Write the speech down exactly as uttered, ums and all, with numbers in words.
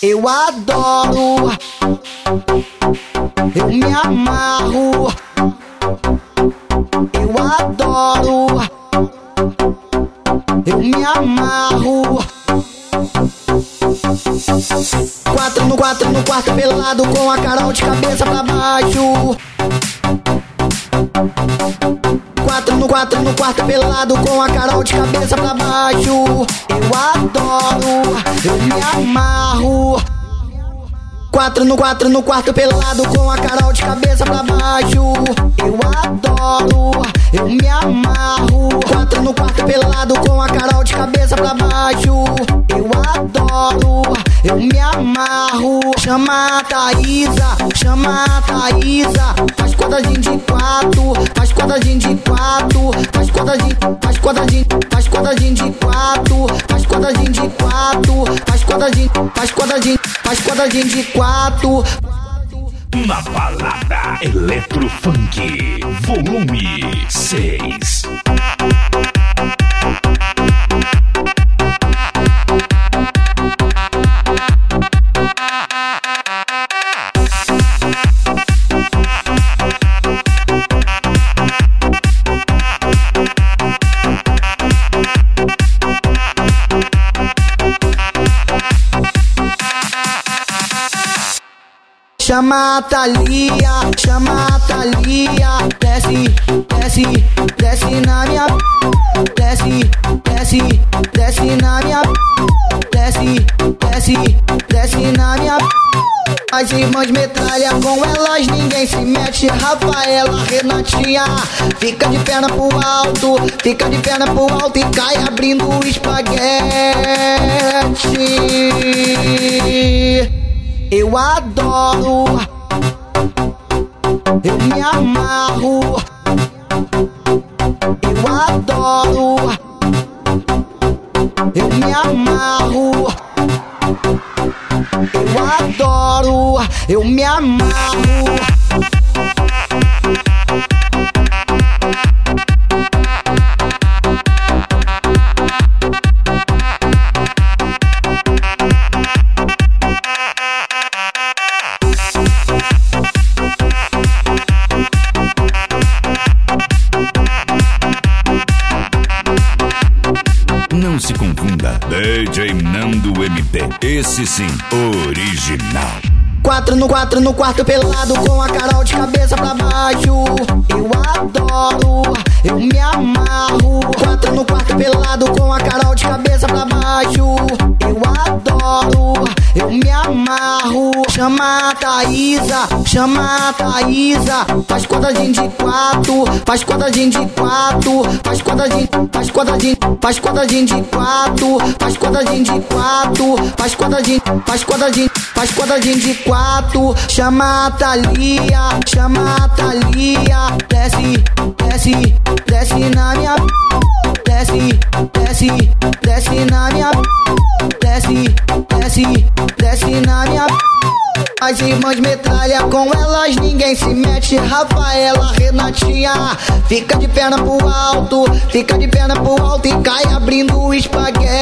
Eu adoro, eu me amarro, eu adoro, eu me amarro. Quatro no quatro no quarto pelado com a Carol de cabeça pra baixo. Quatro no quatro no quarto pelado com a Carol de cabeça pra baixo. Eu adoro, eu me amarro. Quatro no quatro no quarto pelado com a Carol de cabeça pra baixo. Eu adoro, eu me amarro. Quatro no quarto pelado com a Carol de cabeça pra baixo. Eu adoro, eu me amarro. Chama a Thaísa, chama a Thaísa. Faz quadradinho de quatro, faz quadradinho de quatro, faz quadradinho, faz quadradinho, faz quadradinho de quatro, faz quadradinho de quatro, faz quadradinho, faz quadradinho, faz quadradinho de quatro. Na balada Eletrofunk, volume seis. Chama a Thalia, chama a Thalia. Desce, desce, desce na minha. Desce, desce, desce na minha. Desce, desce, desce na minha. As irmãs metralha, com elas ninguém se mete. Rafaela, Renatinha, fica de perna pro alto, fica de perna pro alto e cai abrindo o espaguete. Eu adoro, eu me amarro, eu adoro, eu me amarro, eu adoro, eu me amarro. Não se confunda, D J Nando M P, esse sim, original. Quatro no quatro no quarto pelado com a Carol de cabeça pra baixo. Eu adoro, eu me amarro. Quatro no quarto pelado com a Carol de cabeça pra baixo. Eu adoro, eu me amarro. Chama a Thaísa, chama a Thaísa. Faz quadradinho de quatro, faz quadradinho de quatro, faz quadradinho, faz quadradinho, faz quadradinho de quatro, faz quadradinho de quatro, faz quadradinho, faz quadradinho, faz quadradinho de quatro. Chama a Thalia, chama a Thalia. Desce, desce, desce na minha. Desce, desce, desce na minha. Desce, desce, desce na minha. As irmãs metralha, com elas ninguém se mete. Rafaela, Renatinha, fica de perna pro alto, fica de perna pro alto e cai abrindo o espaguete.